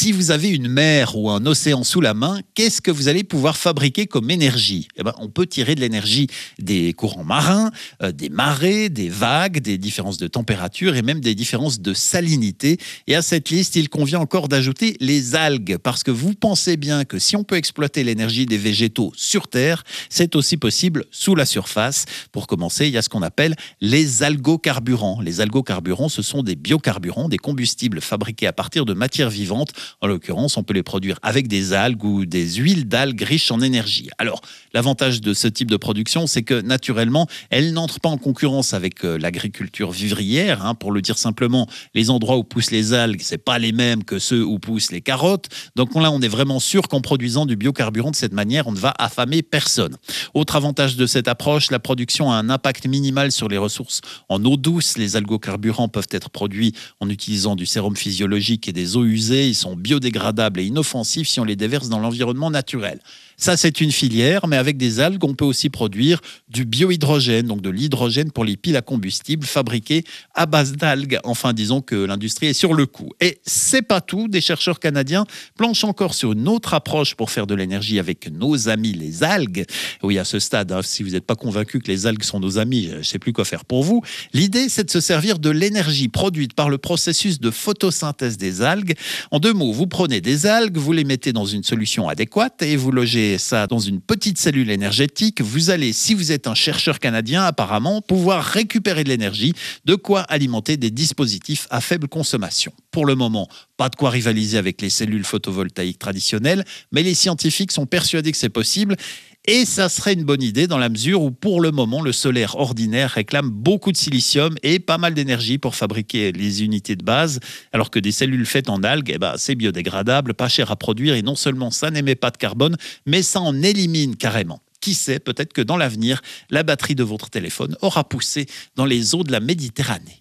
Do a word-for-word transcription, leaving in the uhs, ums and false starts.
Si vous avez une mer ou un océan sous la main, qu'est-ce que vous allez pouvoir fabriquer comme énergie? Eh ben, on peut tirer de l'énergie des courants marins, euh, des marées, des vagues, des différences de température et même des différences de salinité. Et à cette liste, il convient encore d'ajouter les algues, parce que vous pensez bien que si on peut exploiter l'énergie des végétaux sur Terre, c'est aussi possible sous la surface. Pour commencer, il y a ce qu'on appelle les algocarburants. Les algocarburants, ce sont des biocarburants, des combustibles fabriqués à partir de matières vivantes. En l'occurrence, on peut les produire avec des algues ou des huiles d'algues riches en énergie. Alors, l'avantage de ce type de production, c'est que naturellement, elle n'entre pas en concurrence avec euh, l'agriculture vivrière. Hein. Pour le dire simplement, les endroits où poussent les algues, c'est pas les mêmes que ceux où poussent les carottes. Donc là, on est vraiment sûr qu'en produisant du biocarburant de cette manière, on ne va affamer personne. Autre avantage de cette approche, la production a un impact minimal sur les ressources en eau douce. Les algocarburants peuvent être produits en utilisant du sérum physiologique et des eaux usées. Ils sont biodégradables et inoffensifs si on les déverse dans l'environnement naturel. Ça, c'est une filière, mais avec des algues, on peut aussi produire du biohydrogène, donc de l'hydrogène pour les piles à combustible fabriquées à base d'algues. Enfin, disons que l'industrie est sur le coup. Et c'est pas tout, des chercheurs canadiens planchent encore sur une autre approche pour faire de l'énergie avec nos amis les algues. Oui, à ce stade, hein, si vous n'êtes pas convaincu que les algues sont nos amis, je ne sais plus quoi faire pour vous. L'idée, c'est de se servir de l'énergie produite par le processus de photosynthèse des algues. En deux mots, vous prenez des algues, vous les mettez dans une solution adéquate et vous logez ça dans une petite cellule énergétique. Vous allez, si vous êtes un chercheur canadien, apparemment, pouvoir récupérer de l'énergie, de quoi alimenter des dispositifs à faible consommation. Pour le moment, pas de quoi rivaliser avec les cellules photovoltaïques traditionnelles, mais les scientifiques sont persuadés que c'est possible. Et ça serait une bonne idée dans la mesure où, pour le moment, le solaire ordinaire réclame beaucoup de silicium et pas mal d'énergie pour fabriquer les unités de base, alors que des cellules faites en algues, eh ben, c'est biodégradable, pas cher à produire, et non seulement ça n'émet pas de carbone, mais ça en élimine carrément. Qui sait, peut-être que dans l'avenir, la batterie de votre téléphone aura poussé dans les eaux de la Méditerranée.